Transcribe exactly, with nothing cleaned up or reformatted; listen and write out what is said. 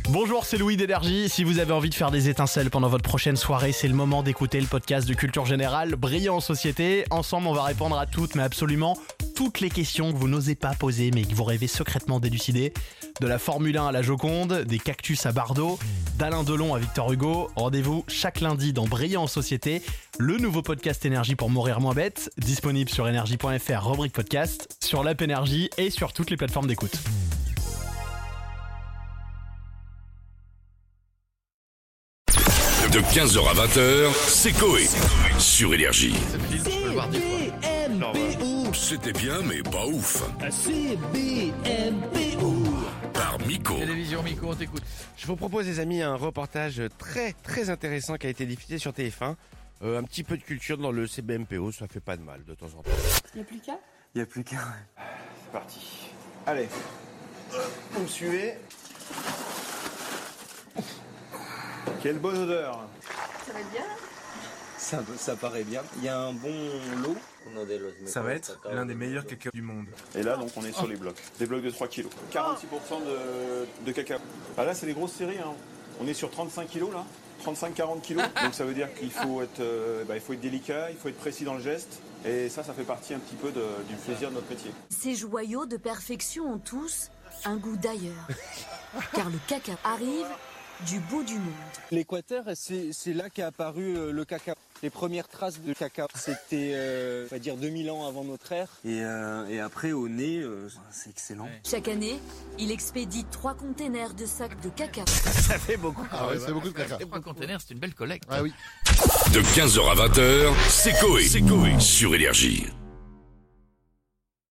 Bonjour, c'est Louis d'Énergie. Si vous avez envie de faire des étincelles pendant votre prochaine soirée, c'est le moment d'écouter le podcast de Culture Générale, Brillant en Société. Ensemble, on va répondre à toutes, mais absolument toutes les questions que vous n'osez pas poser, mais que vous rêvez secrètement d'élucider. De la Formule un à la Joconde, des cactus à Bardot, d'Alain Delon à Victor Hugo. Rendez-vous chaque lundi dans Brillant en Société, le nouveau podcast Énergie pour mourir moins bête, disponible sur énergie point f r, rubrique podcast, sur l'app Énergie et sur toutes les plateformes d'écoute. De quinze heures à vingt heures, c'est Coé sur Énergie. C'était bien, mais pas ouf. C B M P O Par Miko. Télévision Miko, on t'écoute. Je vous propose, les amis, un reportage très très intéressant qui a été diffusé sur T F un. Euh, un petit peu de culture dans le C B M P O, ça fait pas de mal de temps en temps. Il n'y a plus qu'à Il n'y a plus qu'un. C'est parti. Allez, vous me suivez. Quelle bonne odeur. Ça va bien? Ça, ça paraît bien. Il y a un bon lot. Ça va être l'un des meilleurs cacao du monde. Et là, donc, on est sur les blocs. Des blocs de trois kilos. quarante-six pour cent de, de cacao. Ah, là, c'est les grosses séries. Hein. On est sur trente-cinq kilos, là. trente-cinq à quarante kilos. Donc, ça veut dire qu'il faut être, euh, bah, il faut être délicat, il faut être précis dans le geste. Et ça, ça fait partie un petit peu de, du plaisir de notre métier. Ces joyaux de perfection ont tous un goût d'ailleurs. Car le cacao arrive du bout du monde. L'Équateur, c'est, c'est là qu'est apparu euh, le cacao. Les premières traces de cacao, c'était, euh, on va dire, deux mille ans avant notre ère. Et, euh, et après, au nez, euh, c'est excellent. Ouais. Chaque année, il expédie trois containers de sacs de cacao. Ça fait beaucoup. Ah ouais, c'est beaucoup de cacao. Trois containers, c'est une belle collecte. Ah oui. De quinze heures à vingt heures, c'est Coé sur Énergie.